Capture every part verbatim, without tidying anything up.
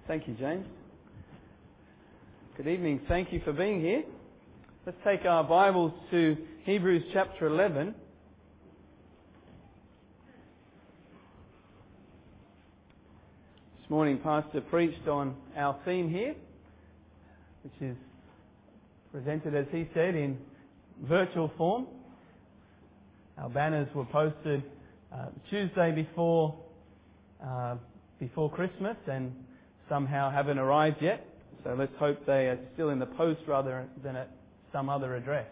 Thank you, James. Good evening. Thank you for being here. Let's take our Bibles to Hebrews chapter eleven. This morning, Pastor preached on our theme here, which is presented, as he said, in virtual form. Our banners were posted uh, Tuesday before uh, before Christmas and somehow haven't arrived yet. So let's hope they are still in the post rather than at some other address.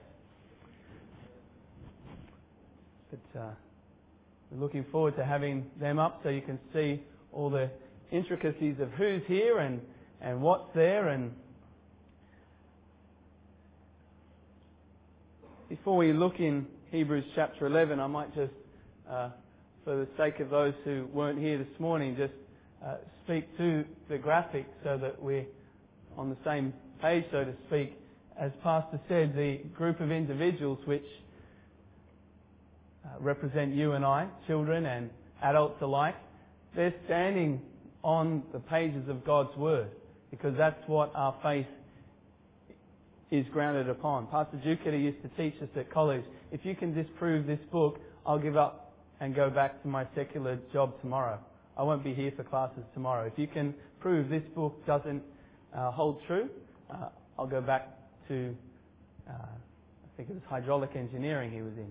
But uh, we're looking forward to having them up so you can see all the intricacies of who's here and, and what's there. And before we look in Hebrews chapter eleven, I might just, uh, for the sake of those who weren't here this morning, just uh, speak to the graphic so that we're on the same page, so to speak. As Pastor said, the group of individuals which uh, represent you and I, children and adults alike, they're standing on the pages of God's Word, because that's what our faith is grounded upon. Pastor Juketa used to teach us at college, if you can disprove this book, I'll give up and go back to my secular job tomorrow. I won't be here for classes tomorrow. If you can prove this book doesn't uh, hold true, uh, I'll go back to, uh, I think it was hydraulic engineering he was in.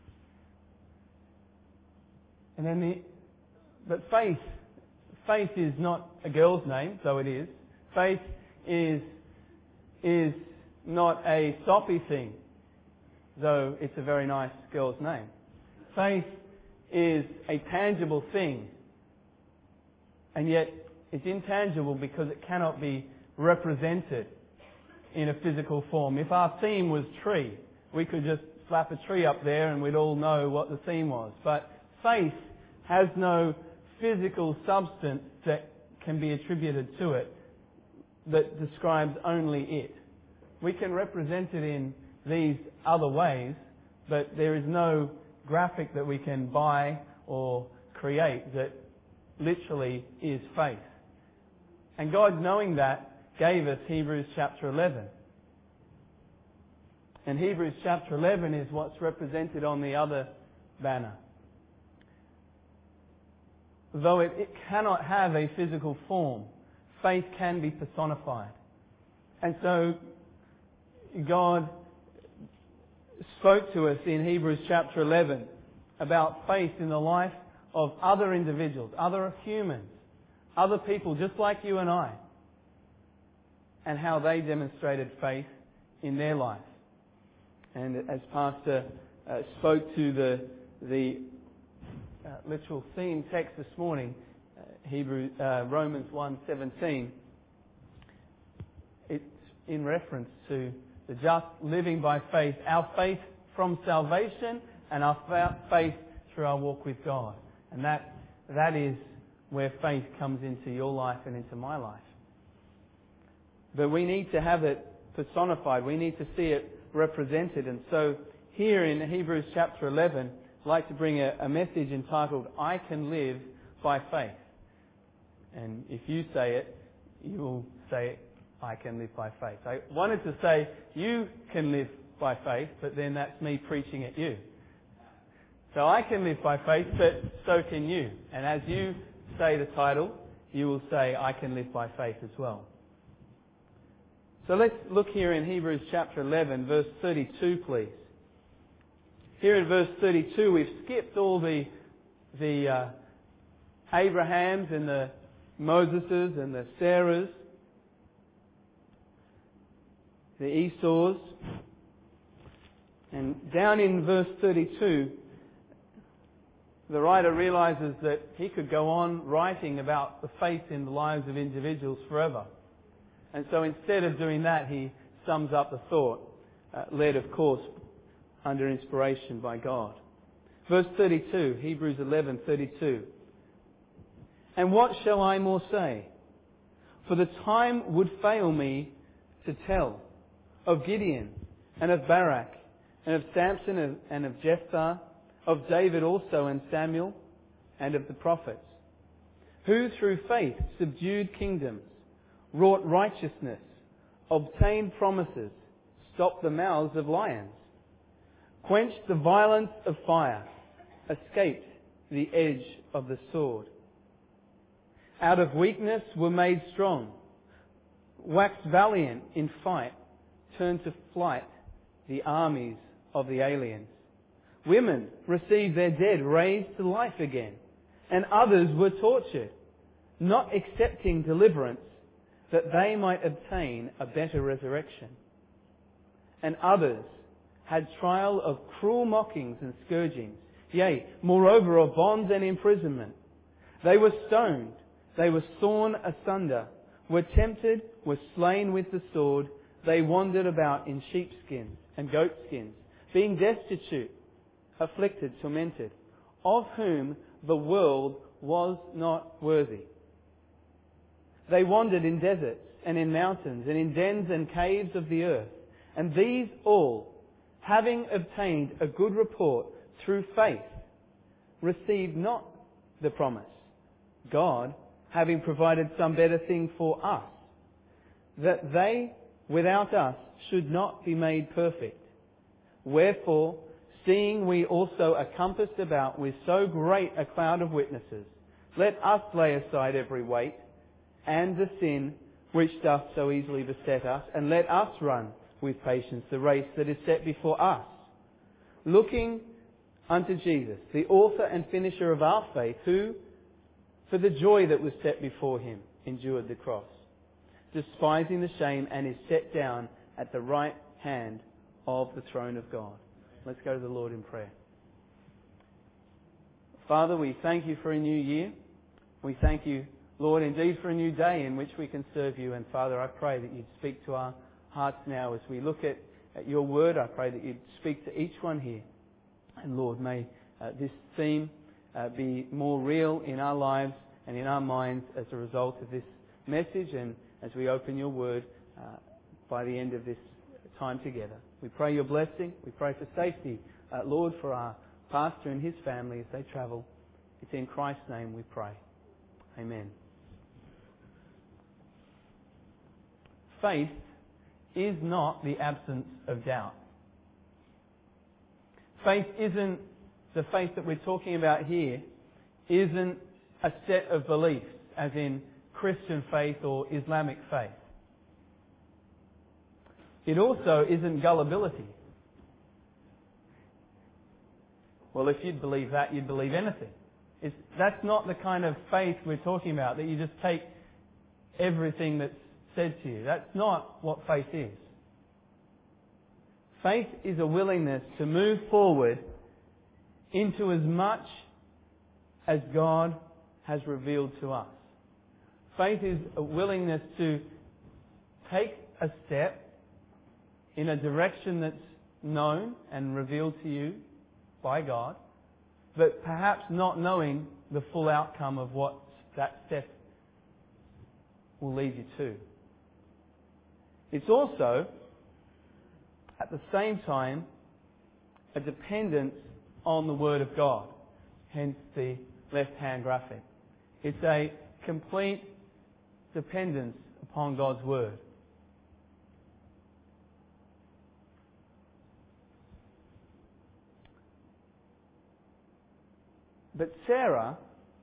And then the, but faith, faith is not a girl's name, though it is. Faith is, is not a soppy thing, though it's a very nice girl's name. Faith is a tangible thing, and yet it's intangible because it cannot be represented in a physical form. If our theme was tree, we could just slap a tree up there and we'd all know what the theme was. But faith has no physical substance that can be attributed to it that describes only it. We can represent it in these other ways, but there is no graphic that we can buy or create that literally is faith. And God, knowing that, gave us Hebrews chapter eleven. And Hebrews chapter eleven is what's represented on the other banner. Though it, it cannot have a physical form, faith can be personified. And so God spoke to us in Hebrews chapter eleven about faith in the life of other individuals, other humans, other people just like you and I, and how they demonstrated faith in their life. And as Pastor uh, spoke to the the uh, literal theme text this morning, uh, Hebrew uh, Romans one seventeen, it's in reference to the just living by faith, our faith from salvation and our faith through our walk with God. And that that is where faith comes into your life and into my life. But we need to have it personified. We need to see it represented. And so here in Hebrews chapter eleven, I'd like to bring a, a message entitled, I Can Live by Faith. And if you say it, you will say it, I can live by faith. I wanted to say, you can live by faith, but then that's me preaching at you. So I can live by faith, but so can you. And as you say the title, you will say, I can live by faith as well. So let's look here in Hebrews chapter eleven, verse thirty-two, please. Here in verse thirty-two, we've skipped all the the uh, Abrahams and the Moseses and the Sarahs, the Esau's. And down in verse thirty-two, the writer realizes that he could go on writing about the faith in the lives of individuals forever. And so instead of doing that, he sums up the thought, uh, led, of course, under inspiration by God. Verse thirty-two, Hebrews eleven thirty-two. And what shall I more say? For the time would fail me to tell of Gideon and of Barak and of Samson and of Jephthah, of David also and Samuel, and of the prophets, who through faith subdued kingdoms, wrought righteousness, obtained promises, stopped the mouths of lions, quenched the violence of fire, escaped the edge of the sword. Out of weakness were made strong, waxed valiant in fight, turned to flight the armies of the aliens. Women received their dead raised to life again, and others were tortured, not accepting deliverance that they might obtain a better resurrection. And others had trial of cruel mockings and scourgings, yea, moreover of bonds and imprisonment. They were stoned, they were sawn asunder, were tempted, were slain with the sword. They wandered about in sheepskins and goatskins, being destitute, afflicted, tormented, of whom the world was not worthy. They wandered in deserts and in mountains and in dens and caves of the earth. And these all, having obtained a good report through faith, received not the promise, God having provided some better thing for us, that they without us should not be made perfect. Wherefore, seeing we also are compassed about with so great a cloud of witnesses, let us lay aside every weight and the sin which doth so easily beset us, and let us run with patience the race that is set before us, looking unto Jesus, the author and finisher of our faith, who, for the joy that was set before him, endured the cross, despising the shame, and is set down at the right hand of the throne of God. Let's go to the Lord in prayer. Father, we thank you for a new year. We thank you, Lord, indeed for a new day in which we can serve you. And Father, I pray that you'd speak to our hearts now as we look at, at your word. I pray that you'd speak to each one here. And Lord, may uh, this theme uh, be more real in our lives and in our minds as a result of this message, and as we open your word uh, by the end of this time together. We pray your blessing. We pray for safety, uh, Lord, for our pastor and his family as they travel. It's in Christ's name we pray. Amen. Faith is not the absence of doubt. Faith isn't, the faith that we're talking about here, isn't a set of beliefs, as in Christian faith or Islamic faith. It also isn't gullibility. Well, if you'd believe that, you'd believe anything. It's, that's not the kind of faith we're talking about, that you just take everything that's said to you. That's not what faith is. Faith is a willingness to move forward into as much as God has revealed to us. Faith is a willingness to take a step in a direction that's known and revealed to you by God, but perhaps not knowing the full outcome of what that step will lead you to. It's also, at the same time, a dependence on the Word of God, hence the left-hand graphic. It's a complete dependence upon God's Word. But Sarah,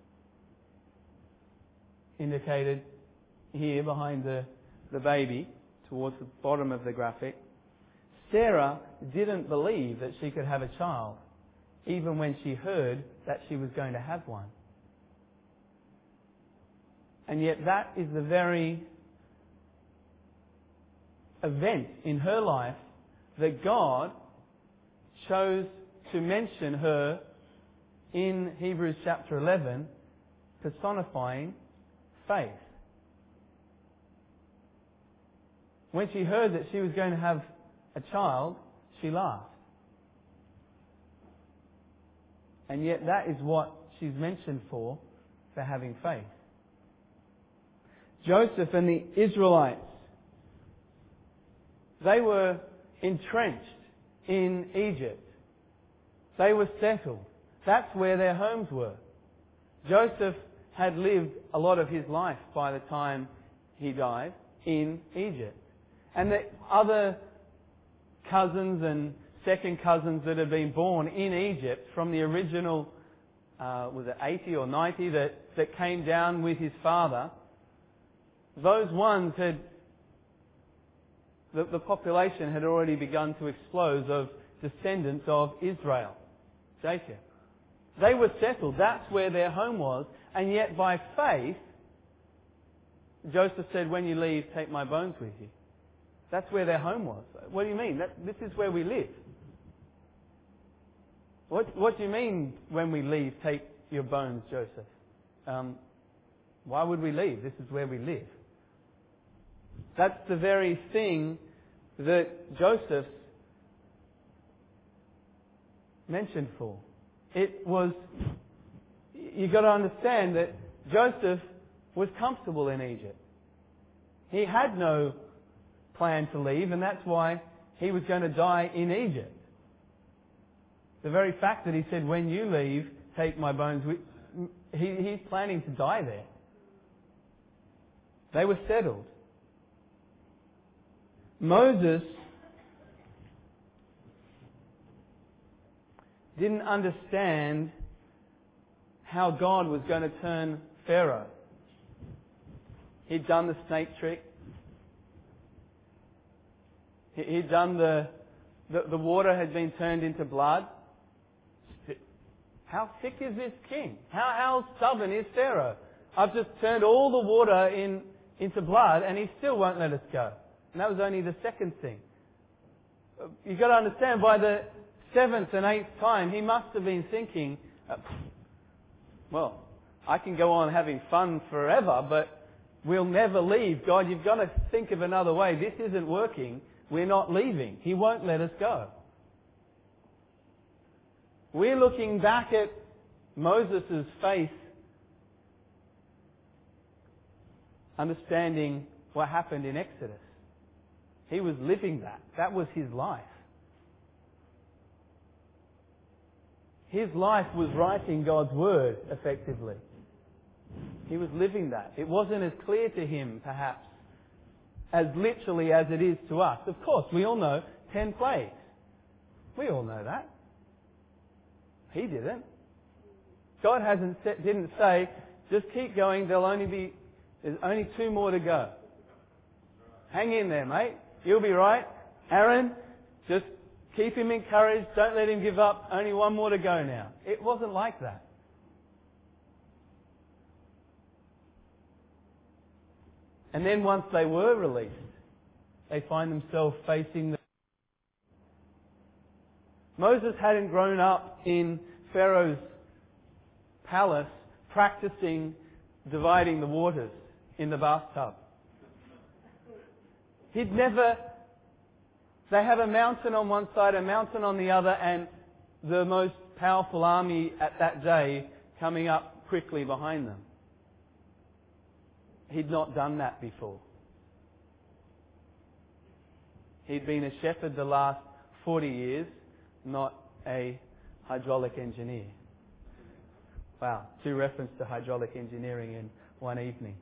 indicated here behind the, the baby, towards the bottom of the graphic, Sarah didn't believe that she could have a child, even when she heard that she was going to have one. And yet that is the very event in her life that God chose to mention her in Hebrews chapter eleven, personifying faith. When she heard that she was going to have a child, she laughed. And yet that is what she's mentioned for, for having faith. Joseph and the Israelites, they were entrenched in Egypt. They were settled. That's where their homes were. Joseph had lived a lot of his life by the time he died. in Egypt. And the other cousins and second cousins that had been born in Egypt from the original, uh, was it eighty or ninety that, that came down with his father, those ones had, the, the population had already begun to explode of descendants of Israel, Jacob. They were settled. That's where their home was. And yet by faith, Joseph said, when you leave, take my bones with you. That's where their home was. What do you mean? That, this is where we live. What, what do you mean when we leave, take your bones, Joseph? Um, why would we leave? This is where we live. That's the very thing that Joseph's mentioned for. It was, you've got to understand that Joseph was comfortable in Egypt. He had no plan to leave, and that's why he was going to die in Egypt. The very fact that he said, when you leave, take my bones with, he, he's planning to die there. They were settled. Moses didn't understand how God was going to turn Pharaoh. He'd done the snake trick. He'd done the, the, the water had been turned into blood. How thick is this king? How, how stubborn is Pharaoh? I've just turned all the water in, into blood and he still won't let us go. And that was only the second thing. You've got to understand, by the seventh and eighth time, he must have been thinking, well, I can go on having fun forever, but we'll never leave. God, you've got to think of another way. This isn't working. We're not leaving. He won't let us go. We're looking back at Moses' faith, understanding what happened in Exodus. He was living that. That was his life. His life was writing God's Word, effectively. He was living that. It wasn't as clear to him, perhaps, as literally as it is to us. Of course, we all know ten plagues. We all know that. He didn't. God hasn't set, didn't say, just keep going, there'll only be, there's only two more to go. Hang in there, mate. You'll be right. Aaron, just keep him encouraged. Don't let him give up. Only one more to go now. It wasn't like that. And then once they were released, they find themselves facing the... Moses hadn't grown up in Pharaoh's palace practicing dividing the waters in the bathtub. He'd never... They have a mountain on one side, a mountain on the other, and the most powerful army at that day coming up quickly behind them. He'd not done that before. He'd been a shepherd the last forty years, not a hydraulic engineer. Wow, two references to hydraulic engineering in one evening.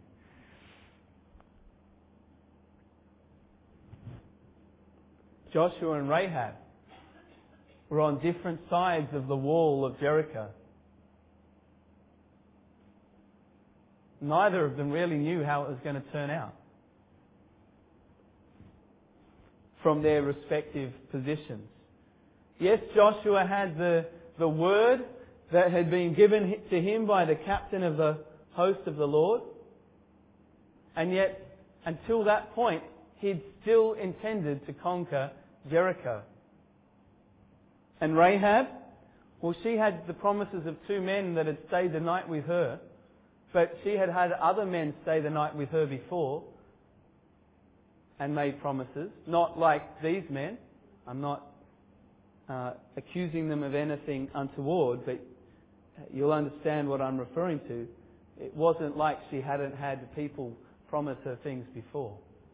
Joshua and Rahab were on different sides of the wall of Jericho. Neither of them really knew how it was going to turn out from their respective positions. Yes, Joshua had the, the word that had been given to him by the captain of the host of the Lord. And yet, until that point, he'd still intended to conquer Jericho. And Rahab, well, she had the promises of two men that had stayed the night with her. But she had had other men stay the night with her before and made promises. Not like these men. I'm not uh, accusing them of anything untoward, but you'll understand what I'm referring to. It wasn't like she hadn't had people promise her things before.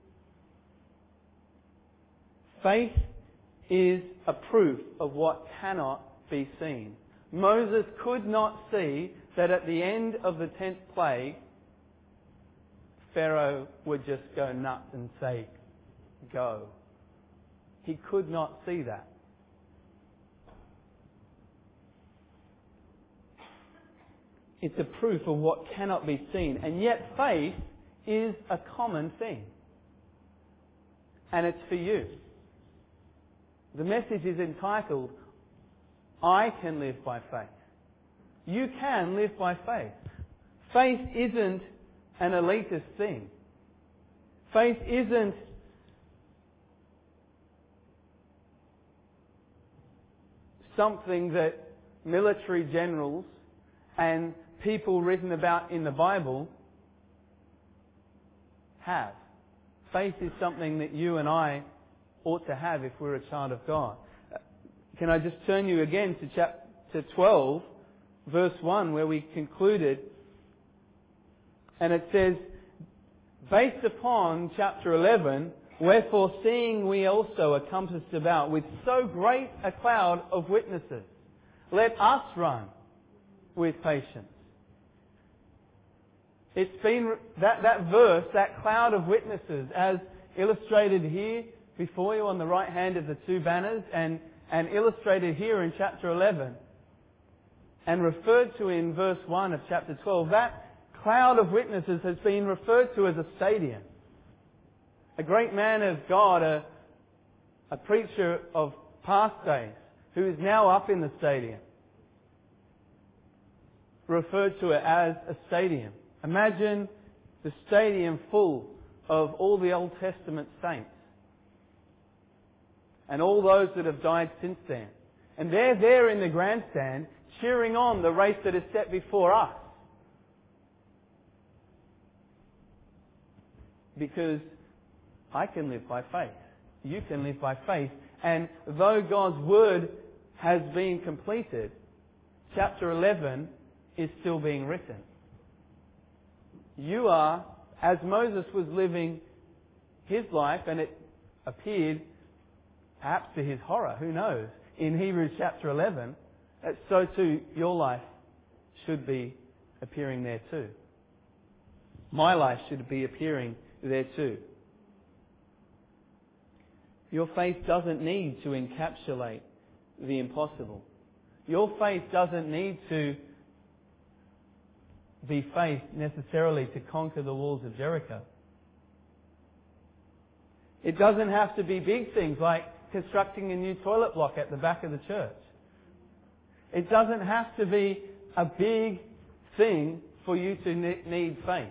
Faith is a proof of what cannot be seen. Moses could not see that at the end of the tenth plague, Pharaoh would just go nuts and say, go. He could not see that. It's a proof of what cannot be seen. And yet faith is a common thing. And it's for you. The message is entitled, I can live by faith. You can live by faith. Faith isn't an elitist thing. Faith isn't something that military generals and people written about in the Bible have. Faith is something that you and I ought to have if we're a child of God. Can I just turn you again to chapter twelve, verse one, where we concluded, and it says, based upon chapter eleven, wherefore seeing we also are compassed about with so great a cloud of witnesses, let us run with patience. It's been that, that verse, that cloud of witnesses, as illustrated here before you on the right hand of the two banners, and, and illustrated here in chapter eleven, and referred to in verse one of chapter twelve, that cloud of witnesses has been referred to as a stadium. A great man of God, a, a preacher of past days, who is now up in the stadium, referred to it as a stadium. Imagine the stadium full of all the Old Testament saints and all those that have died since then. And they're there in the grandstand cheering on the race that is set before us. Because I can live by faith. You can live by faith. And though God's Word has been completed, chapter eleven is still being written. You are, as Moses was living his life, and it appeared, perhaps to his horror, who knows, in Hebrews chapter eleven, that so too your life should be appearing there too. My life should be appearing there too. Your faith doesn't need to encapsulate the impossible. Your faith doesn't need to be faith necessarily to conquer the walls of Jericho. It doesn't have to be big things like constructing a new toilet block at the back of the church. It doesn't have to be a big thing for you to need faith.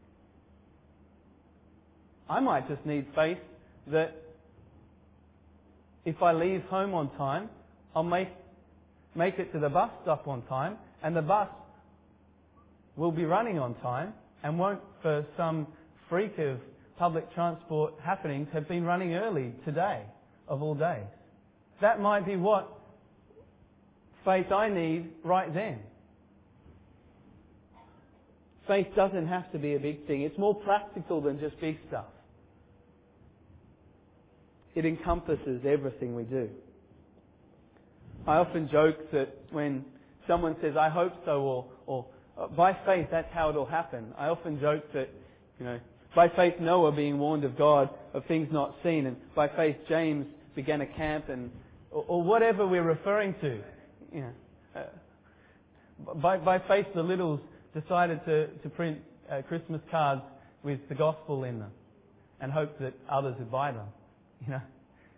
I might just need faith that if I leave home on time, I'll make, make it to the bus stop on time, and the bus will be running on time and won't, for some freak of public transport happenings, have been running early today, of all days. That might be what faith I need right then. Faith doesn't have to be a big thing. It's more practical than just big stuff. It encompasses everything we do. I often joke that when someone says, I hope so, or, or by faith, that's how it'll happen. I often joke that, you know, by faith Noah being warned of God of things not seen, and by faith James began a camp, and or, or whatever we're referring to. You know, uh, by by faith the Littles decided to to print uh, Christmas cards with the gospel in them, and hoped that others would buy them. You know,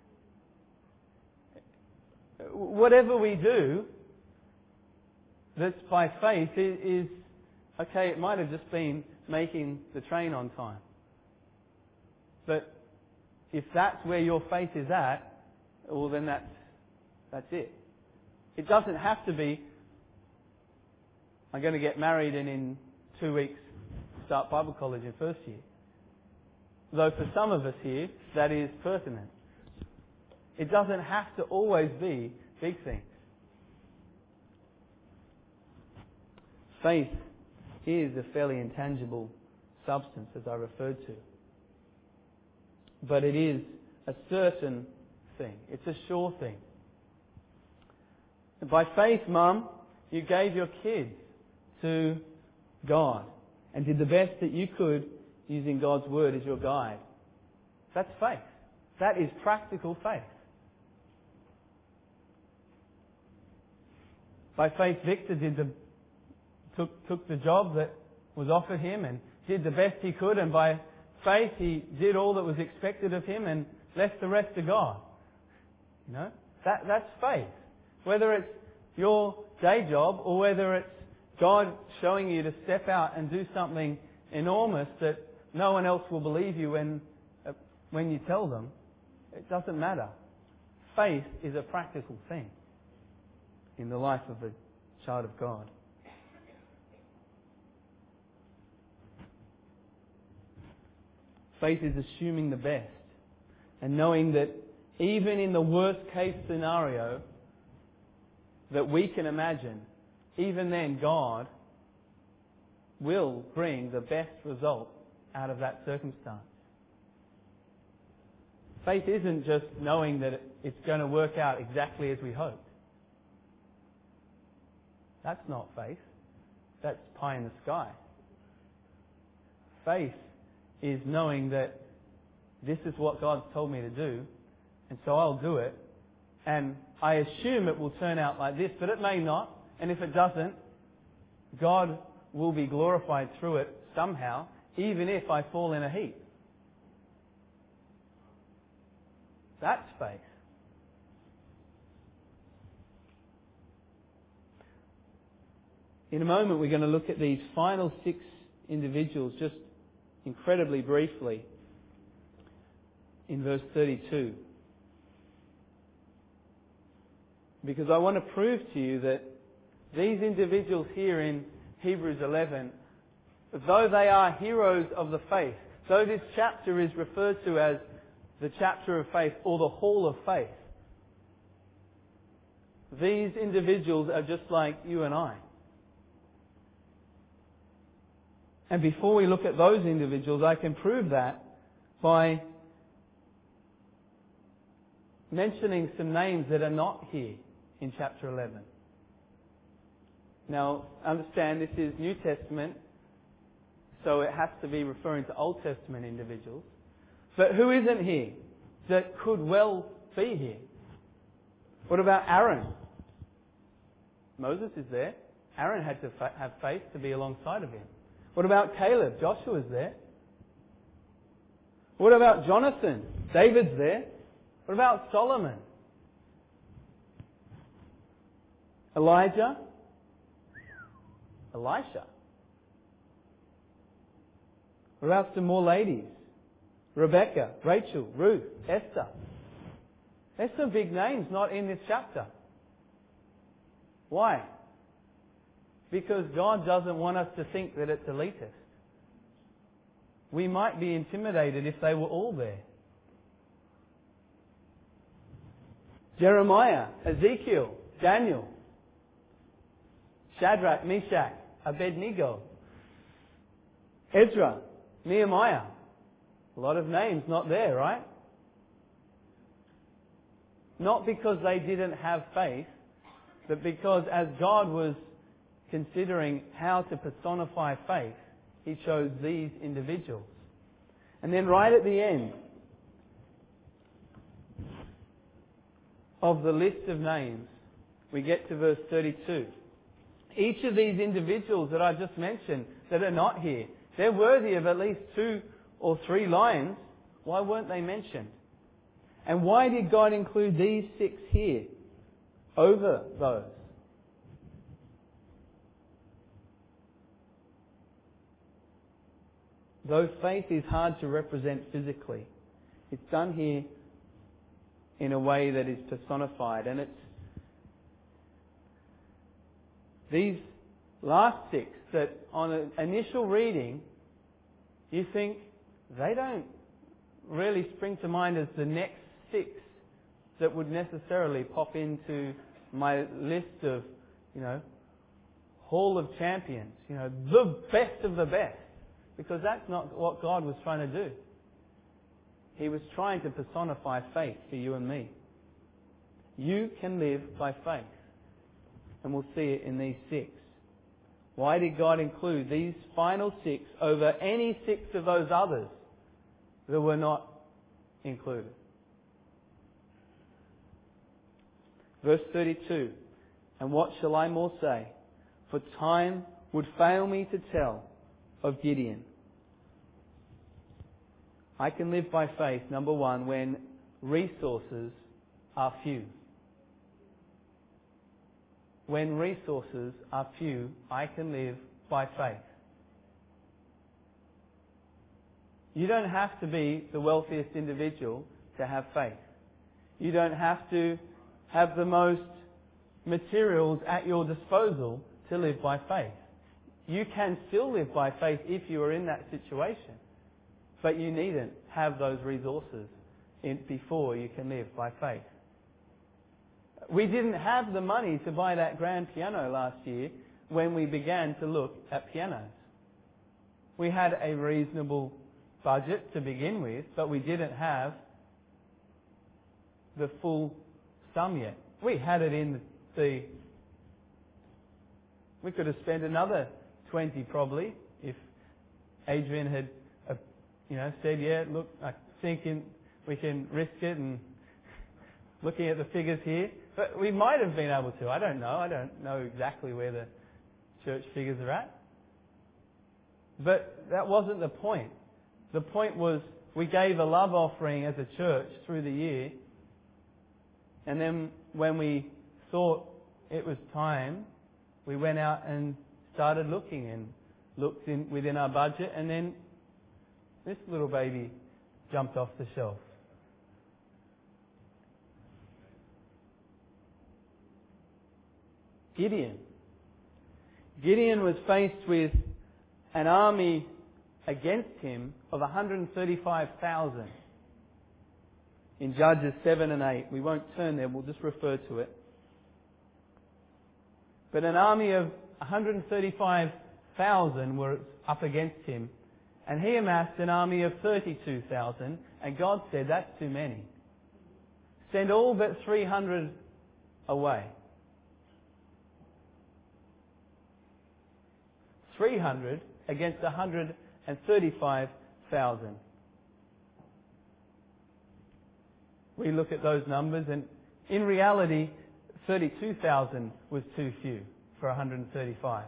whatever we do that's by faith is, is okay. It might have just been making the train on time, but if that's where your faith is at, well then that's that's it. It doesn't have to be, I'm going to get married and in two weeks start Bible college in first year. Though for some of us here, that is pertinent. It doesn't have to always be big things. Faith is a fairly intangible substance, as I referred to. But it is a certain thing. It's a sure thing. By faith, Mum, you gave your kids to God and did the best that you could using God's Word as your guide. That's faith. That is practical faith. By faith, Victor did the, took, took the job that was offered him and did the best he could, and by faith he did all that was expected of him and left the rest to God. You know, that, that's faith. Whether it's your day job or whether it's God showing you to step out and do something enormous that no one else will believe you when, uh, when you tell them, it doesn't matter. Faith is a practical thing in the life of a child of God. Faith is assuming the best and knowing that even in the worst case scenario that we can imagine, even then God will bring the best result out of that circumstance. Faith isn't just knowing that it's going to work out exactly as we hoped. That's not faith. That's pie in the sky. Faith is knowing that this is what God's told me to do, and so I'll do it. And I assume it will turn out like this, but it may not. And if it doesn't, God will be glorified through it somehow, even if I fall in a heap. That's faith. In a moment, we're going to look at these final six individuals just incredibly briefly in verse thirty-two. Because I want to prove to you that these individuals here in Hebrews eleven, though they are heroes of the faith, though this chapter is referred to as the chapter of faith or the hall of faith, these individuals are just like you and I. And before we look at those individuals, I can prove that by mentioning some names that are not here in chapter eleven. Now, understand this is New Testament, so it has to be referring to Old Testament individuals. But who isn't here that could well be here? What about Aaron? Moses is there. Aaron had to fa- have faith to be alongside of him. What about Caleb? Joshua's there. What about Jonathan? David's there. What about Solomon? Elijah? Elisha? What about some more ladies? Rebecca, Rachel, Ruth, Esther. There's some big names not in this chapter. Why? Because God doesn't want us to think that it's elitist. We might be intimidated if they were all there. Jeremiah, Ezekiel, Daniel, Shadrach, Meshach, Abednego, Ezra, Nehemiah. A lot of names not there, right? Not because they didn't have faith, but because as God was considering how to personify faith, He chose these individuals. And then right at the end of the list of names, we get to verse thirty-two. Each of these individuals that I just mentioned that are not here, they're worthy of at least two or three lines. Why weren't they mentioned? And why did God include these six here over those? Though faith is hard to represent physically, it's done here in a way that is personified. And it's these last six that on an initial reading, you think they don't really spring to mind as the next six that would necessarily pop into my list of, you know, Hall of Champions, you know, the best of the best. Because that's not what God was trying to do. He was trying to personify faith for you and me. You can live by faith. And we'll see it in these six. Why did God include these final six over any six of those others that were not included? Verse thirty-two, and what shall I more say? For time would fail me to tell of Gideon. I can live by faith, number one, when resources are few. When resources are few, I can live by faith. You don't have to be the wealthiest individual to have faith. You don't have to have the most materials at your disposal to live by faith. You can still live by faith if you are in that situation, but you needn't have those resources in, before you can live by faith. We didn't have the money to buy that grand piano last year when we began to look at pianos. We had a reasonable budget to begin with, but we didn't have the full sum yet. We had it in the... We could have spent another twenty probably if Adrian had, uh, you know, said, yeah, look, I think in, we can risk it, and looking at the figures here. But we might have been able to. I don't know. I don't know exactly where the church figures are at. But that wasn't the point. The point was we gave a love offering as a church through the year. And then when we thought it was time, we went out and started looking and looked in within our budget. And then this little baby jumped off the shelf. Gideon. Gideon was faced with an army against him of one hundred thirty-five thousand. In Judges seven and eight. We won't turn there, we'll just refer to it. But an army of one hundred thirty-five thousand were up against him, and he amassed an army of thirty-two thousand, and God said, that's too many. Send all but three hundred away. three hundred against one hundred thirty-five thousand. We look at those numbers, and in reality, thirty-two thousand was too few for one hundred thirty-five.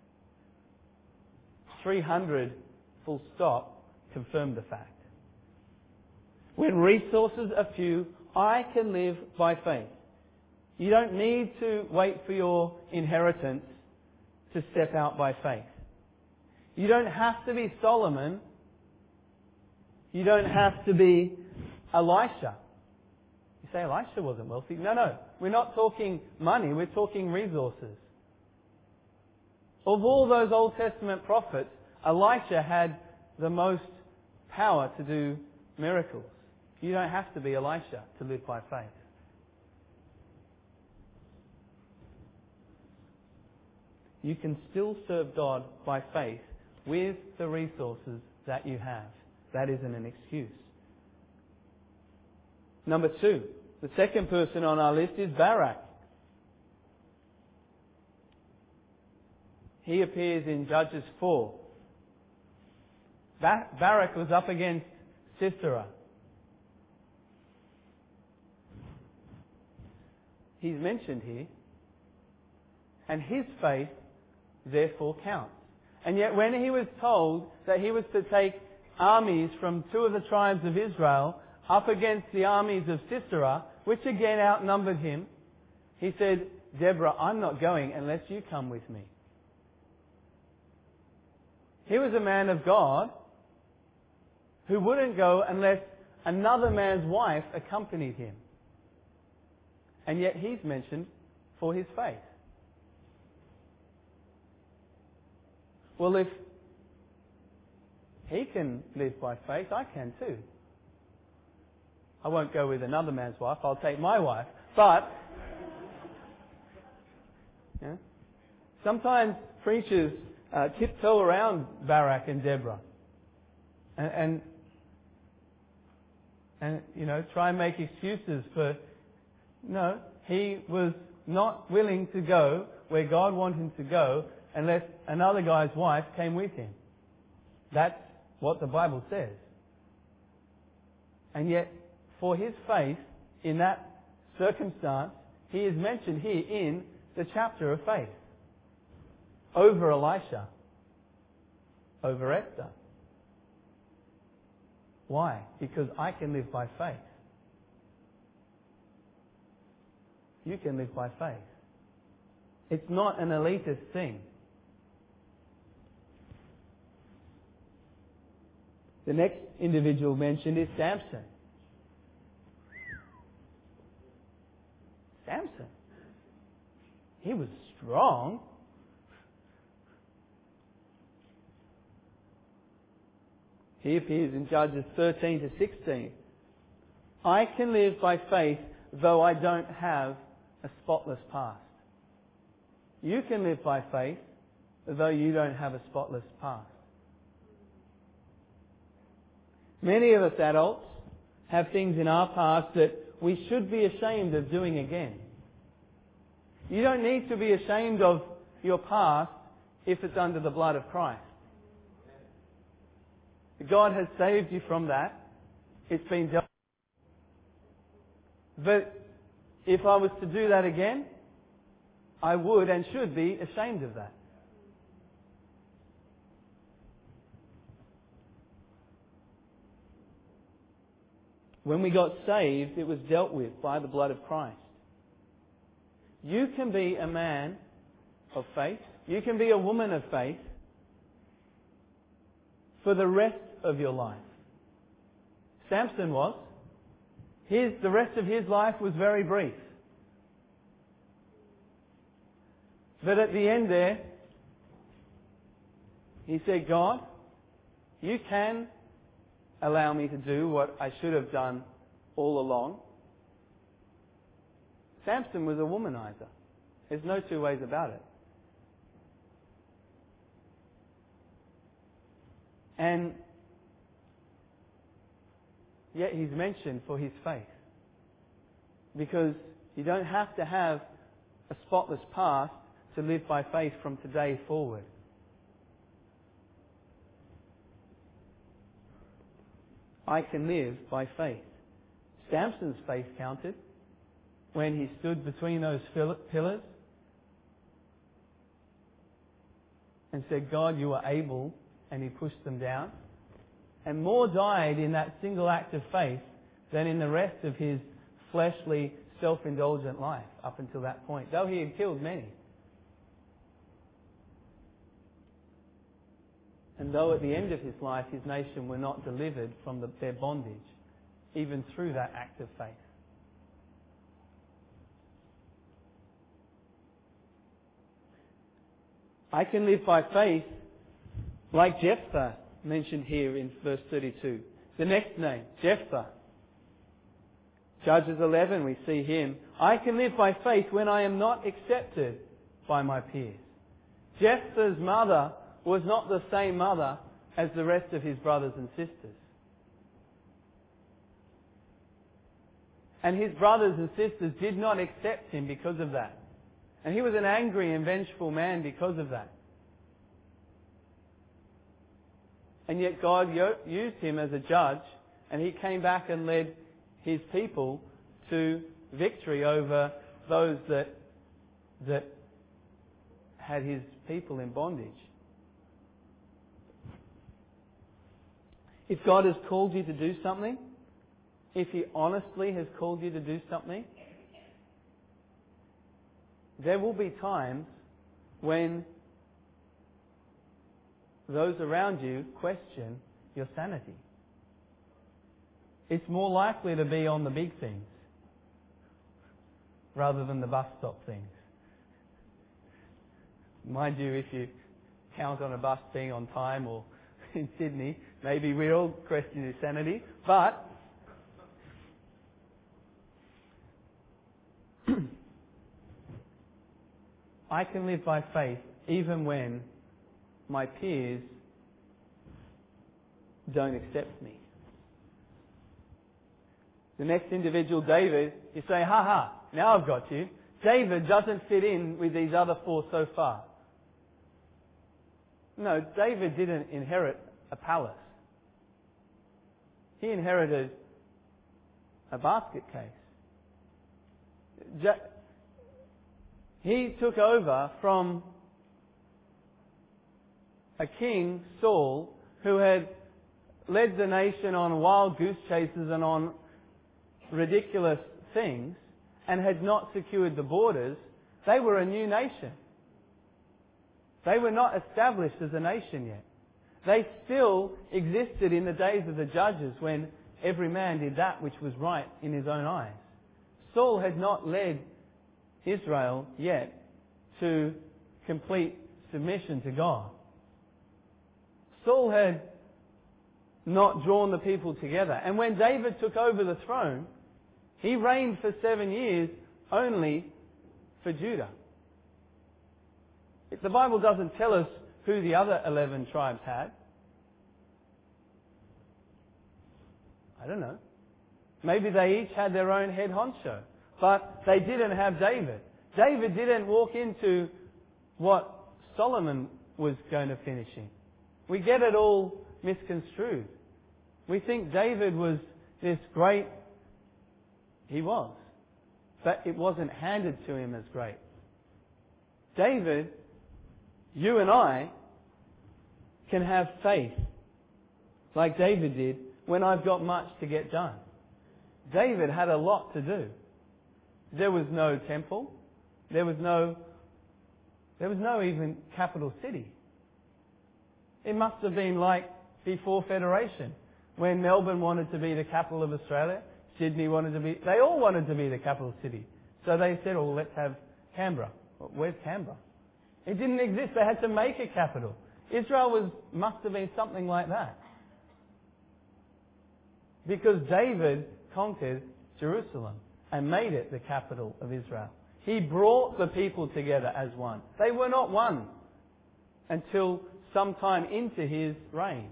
three hundred, full stop, confirmed the fact. When resources are few, I can live by faith. You don't need to wait for your inheritance to step out by faith. You don't have to be Solomon. You don't have to be Elisha. You say Elisha wasn't wealthy. No, no. We're not talking money. We're talking resources. Of all those Old Testament prophets, Elisha had the most power to do miracles. You don't have to be Elisha to live by faith. You can still serve God by faith with the resources that you have. That isn't an excuse. Number two, the second person on our list is Barak. He appears in Judges four. Ba- Barak was up against Sisera. He's mentioned here. And his faith therefore counts. And yet when he was told that he was to take armies from two of the tribes of Israel up against the armies of Sisera, which again outnumbered him, he said, Deborah, I'm not going unless you come with me. He was a man of God who wouldn't go unless another man's wife accompanied him. And yet he's mentioned for his faith. Well, if he can live by faith, I can too. I won't go with another man's wife. I'll take my wife. But yeah, sometimes preachers uh, tiptoe around Barak and Deborah, and, and and you know try and make excuses for. No, he was not willing to go where God wanted him to go unless another guy's wife came with him. That's what the Bible says. And yet, for his faith in that circumstance, he is mentioned here in the chapter of faith. Over Elisha. Over Esther. Why? Because I can live by faith. You can live by faith. It's not an elitist thing. The next individual mentioned is Samson. Samson. He was strong. He appears in Judges thirteen to sixteen. I can live by faith though I don't have a spotless past. You can live by faith though you don't have a spotless past. Many of us adults have things in our past that we should be ashamed of doing again. You don't need to be ashamed of your past if it's under the blood of Christ. God has saved you from that. It's been dealt with. But if I was to do that again, I would and should be ashamed of that. When we got saved, it was dealt with by the blood of Christ. You can be a man of faith. You can be a woman of faith for the rest of your life. Samson was. His, the rest of his life was very brief. But at the end there, he said, God, you can allow me to do what I should have done all along. Samson was a womanizer. There's no two ways about it. And yet he's mentioned for his faith. Because you don't have to have a spotless past to live by faith from today forward. I can live by faith. Samson's faith counted when he stood between those pillars and said, God, you are able, and he pushed them down. And more died in that single act of faith than in the rest of his fleshly, self-indulgent life up until that point, though he had killed many. And though at the end of his life his nation were not delivered from the, their bondage, even through that act of faith. I can live by faith like Jephthah, mentioned here in verse thirty-two. The next name, Jephthah. Judges eleven, we see him. I can live by faith when I am not accepted by my peers. Jephthah's mother was not the same mother as the rest of his brothers and sisters. And his brothers and sisters did not accept him because of that. And he was an angry and vengeful man because of that. And yet God used him as a judge, and he came back and led his people to victory over those that, that had his people in bondage. If God has called you to do something, if He honestly has called you to do something, there will be times when those around you question your sanity. It's more likely to be on the big things rather than the bus stop things. Mind you, if you count on a bus being on time, or in Sydney, maybe we all question your sanity, but I can live by faith even when my peers don't accept me. The next individual, David, you say, ha ha, now I've got you. David doesn't fit in with these other four so far. No, David didn't inherit a palace. He inherited a basket case. Ja- he took over from a king, Saul, who had led the nation on wild goose chases and on ridiculous things and had not secured the borders. They were a new nation. They were not established as a nation yet. They still existed in the days of the judges when every man did that which was right in his own eyes. Saul had not led Israel yet to complete submission to God. Saul had not drawn the people together. And when David took over the throne, he reigned for seven years only for Judah. The Bible doesn't tell us who the other eleven tribes had. I don't know. Maybe they each had their own head honcho. But they didn't have David. David didn't walk into what Solomon was going to finish in. We get it all misconstrued. We think David was this great... He was. But it wasn't handed to him as great. David, you and I, can have faith like David did when I've got much to get done. David had a lot to do. There was no temple. There was no, there was no even capital city. It must have been like before Federation, when Melbourne wanted to be the capital of Australia, Sydney wanted to be, they all wanted to be the capital city. So they said, oh, let's have Canberra. Well, where's Canberra? It didn't exist. They had to make a capital. Israel was, must have been something like that. Because David conquered Jerusalem and made it the capital of Israel. He brought the people together as one. They were not one until sometime into his reign.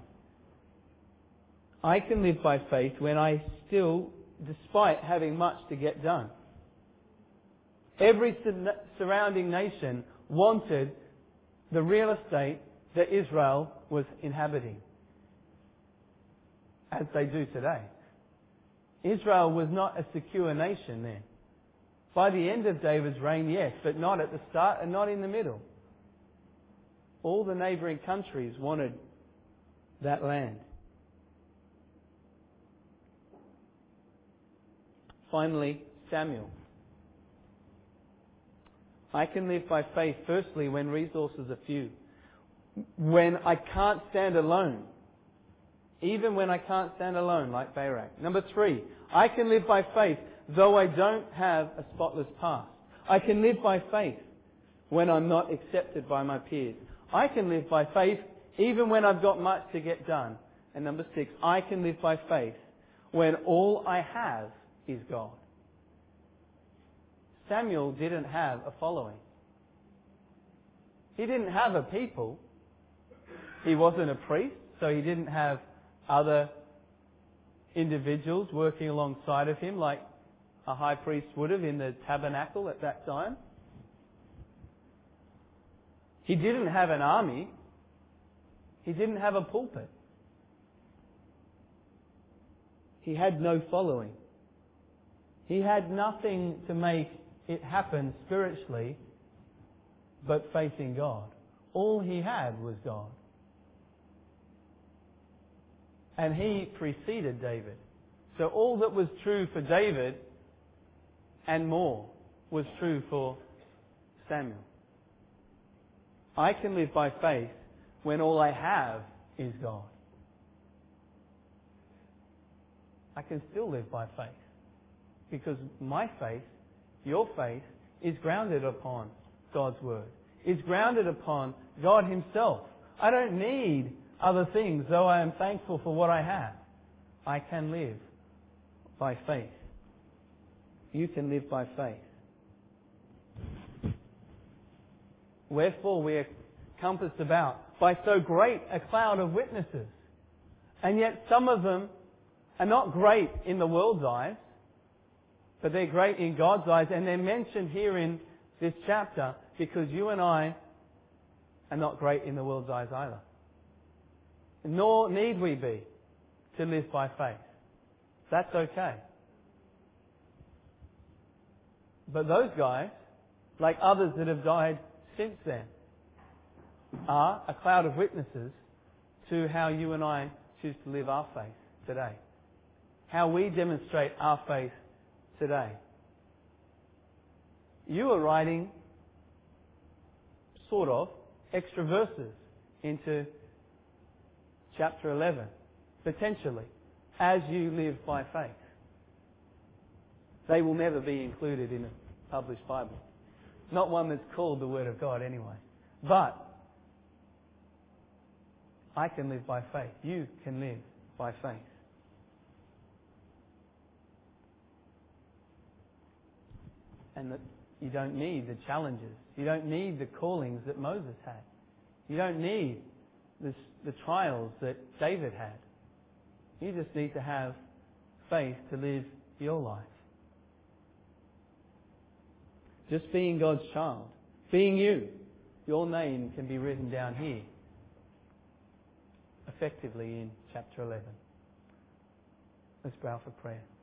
I can live by faith when I still, despite having much to get done. Every surrounding nation wanted the real estate that Israel was inhabiting, as they do today. Israel was not a secure nation then. By the end of David's reign, yes, but not at the start and not in the middle. All the neighbouring countries wanted that land. Finally, Samuel. I can live by faith, firstly, when resources are few. When I can't stand alone. Even when I can't stand alone, like Barak. Number three, I can live by faith, though I don't have a spotless past. I can live by faith when I'm not accepted by my peers. I can live by faith even when I've got much to get done. And number six, I can live by faith when all I have is God. Samuel didn't have a following. He didn't have a people. He wasn't a priest, so he didn't have other individuals working alongside of him like a high priest would have in the tabernacle at that time. He didn't have an army. He didn't have a pulpit. He had no following. He had nothing to make it happen spiritually but faith in God. All he had was God. And he preceded David. So all that was true for David and more was true for Samuel. I can live by faith when all I have is God. I can still live by faith because my faith, your faith, is grounded upon God's Word. It's grounded upon God Himself. I don't need other things, though I am thankful for what I have. I can live by faith. You can live by faith. Wherefore we are compassed about by so great a cloud of witnesses. And yet some of them are not great in the world's eyes, but they're great in God's eyes. And they're mentioned here in this chapter because you and I and not great in the world's eyes either. Nor need we be to live by faith. That's okay. But those guys, like others that have died since then, are a cloud of witnesses to how you and I choose to live our faith today. How we demonstrate our faith today. You are writing, sort of, extra verses into chapter eleven, potentially, as you live by faith. They will never be included in a published Bible. Not one that's called the Word of God anyway. But I can live by faith. You can live by faith. And that you don't need the challenges. You don't need the callings that Moses had. You don't need this, the trials that David had. You just need to have faith to live your life. Just being God's child. Being you. Your name can be written down here. Effectively in chapter eleven. Let's bow for prayer.